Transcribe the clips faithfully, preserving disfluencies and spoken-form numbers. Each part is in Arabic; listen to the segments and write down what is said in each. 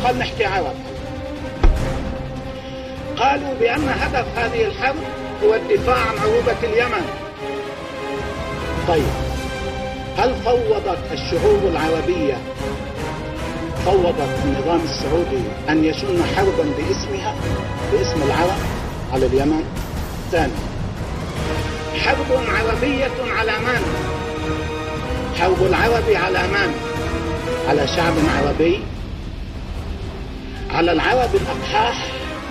خل نحكي عرب. قالوا بأن هدف هذه الحرب هو الدفاع عن عروبة اليمن. طيب، هل فوضت الشعوب العربية فوضت النظام السعودي أن يشن حربا باسمها، باسم العرب على اليمن؟ ثاني، حرب عربية على من؟ حرب العرب على من؟ على شعب عربي؟ على العرب الأقحاح؟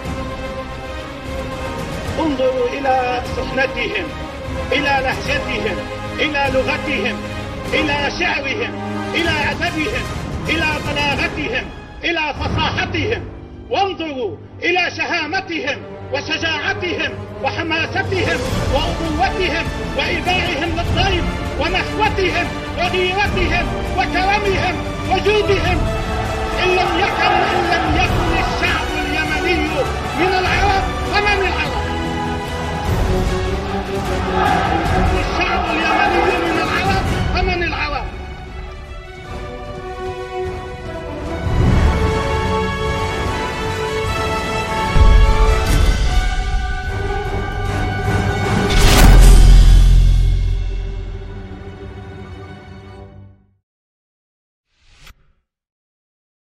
انظروا إلى سحنتهم، إلى لهجتهم، إلى لغتهم، إلى شعرهم، إلى أدبهم، إلى بلاغتهم، إلى فصاحتهم، وانظروا إلى شهامتهم وشجاعتهم وحماستهم وأبوتهم وإيذائهم للضيف ونخوتهم وغيرتهم وكرمهم وجودهم. إن لم يكن إن لم